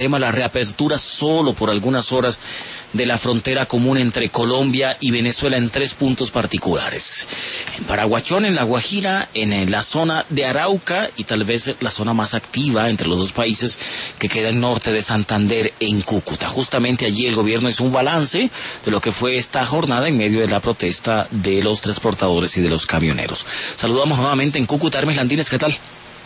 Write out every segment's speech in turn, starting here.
tema la reapertura solo por algunas horas de la frontera común entre Colombia y Venezuela en 3 puntos particulares: en Paraguachón, en La Guajira, en la zona de Arauca y tal vez la zona más activa entre los dos países que queda en norte de Santander, en Cúcuta. Justamente allí el gobierno hizo un balance de lo que fue esta jornada en medio de la protesta de los transportadores y de los camioneros. Saludamos nuevamente en Cúcuta. Hermes Landines, ¿qué tal?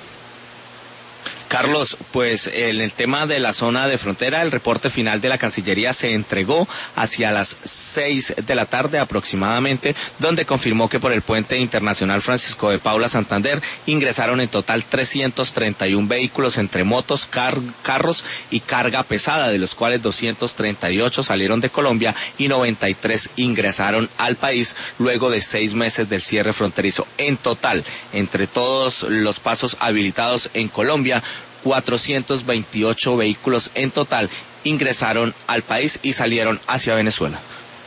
Carlos, pues en el tema de la zona de frontera, el reporte final de la Cancillería se entregó hacia las 6 de la tarde aproximadamente, donde confirmó que por el puente internacional Francisco de Paula Santander ingresaron en total 331 vehículos entre motos, carros y carga pesada, de los cuales 238 salieron de Colombia y 93 ingresaron al país luego de 6 meses del cierre fronterizo. En total, entre todos los pasos habilitados en Colombia, 428 vehículos en total ingresaron al país y salieron hacia Venezuela.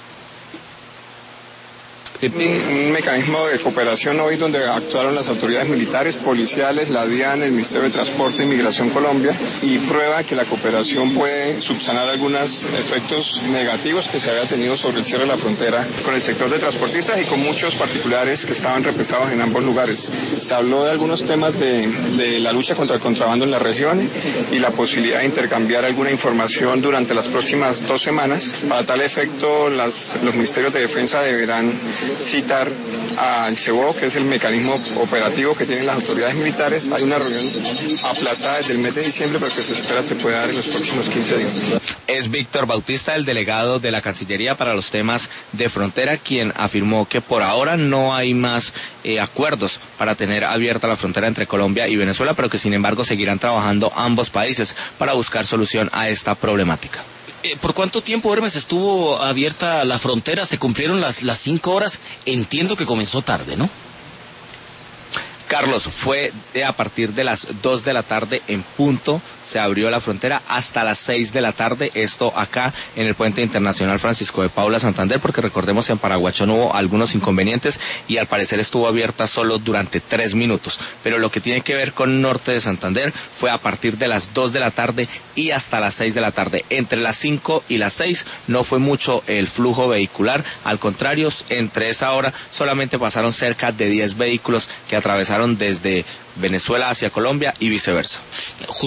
Un mecanismo de cooperación hoy donde actuaron las autoridades militares, policiales, la DIAN, el Ministerio de Transporte y Migración Colombia, y prueba que la cooperación puede subsanar algunos efectos negativos que se había tenido sobre el cierre de la frontera con el sector de transportistas y con muchos particulares que estaban represados en ambos lugares. Se habló de algunos temas de la lucha contra el contrabando en la región y la posibilidad de intercambiar alguna información durante las próximas 2 semanas. Para tal efecto, los ministerios de defensa deberán citar al CEBO, que es el mecanismo operativo que tienen las autoridades militares. Hay una reunión aplazada desde el mes de diciembre, pero que se espera se pueda dar en los próximos 15 días. Es Víctor Bautista, el delegado de la Cancillería para los temas de frontera, quien afirmó que por ahora no hay más acuerdos para tener abierta la frontera entre Colombia y Venezuela, pero que sin embargo seguirán trabajando ambos países para buscar solución a esta problemática. ¿Por cuánto tiempo, Hermes, estuvo abierta la frontera? ¿Se cumplieron las 5 horas? Entiendo que comenzó tarde, ¿no? Carlos, fue a partir de las 2 de la tarde en punto, se abrió la frontera hasta las 6 de la tarde, esto acá en el puente internacional Francisco de Paula Santander, porque recordemos en Paraguachón hubo algunos inconvenientes y al parecer estuvo abierta solo durante 3 minutos, pero lo que tiene que ver con norte de Santander fue a partir de las 2 de la tarde y hasta las 6 de la tarde. Entre las 5 y las 6 no fue mucho el flujo vehicular, al contrario, entre esa hora solamente pasaron cerca de 10 vehículos que atravesaron desde Venezuela hacia Colombia y viceversa.